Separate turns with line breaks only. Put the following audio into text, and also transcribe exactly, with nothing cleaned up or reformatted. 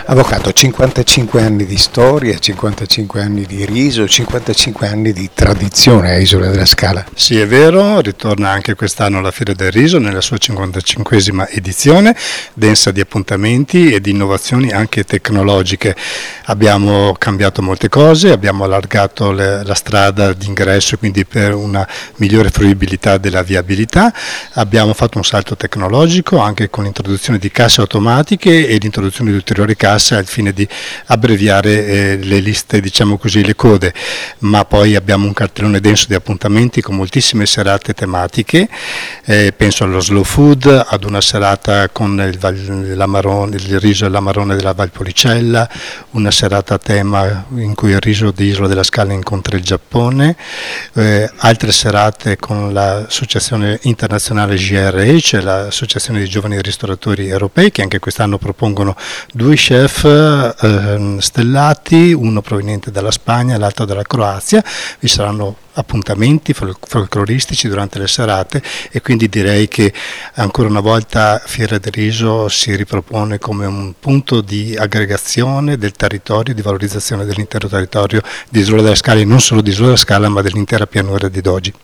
Avvocato, cinquantacinque anni di storia, cinquantacinque anni di riso, cinquantacinque anni di tradizione a Isola della Scala.
Sì, è vero, ritorna anche quest'anno la Fiera del Riso nella sua cinquantacinquesima edizione, densa di appuntamenti e di innovazioni anche tecnologiche. Abbiamo cambiato molte cose, abbiamo allargato le, la strada d'ingresso, quindi per una migliore fruibilità della viabilità, abbiamo fatto un salto tecnologico anche con l'introduzione di casse automatiche e l'introduzione di ulteriori casse al fine di abbreviare eh, le liste, diciamo così, le code, ma poi abbiamo un cartellone denso di appuntamenti con moltissime serate tematiche, eh, penso allo slow food, ad una serata con il, l'amarone, il riso e l'amarone della Valpolicella, una serata a tema in cui il riso di Isola della Scala incontra il Giappone, eh, altre serate con l'associazione internazionale G R E, cioè l'associazione di giovani ristoratori europei, che anche quest'anno propongono due chef eh, stellati, uno proveniente dalla Spagna e l'altro dalla Croazia. Vi saranno appuntamenti folcloristici durante le serate e quindi direi che ancora una volta Fiera del Riso si ripropone come un punto di aggregazione del territorio, di valorizzazione dell'intero territorio di Isola della Scala, e non solo di Isola della Scala ma dell'intera pianura di Dogi.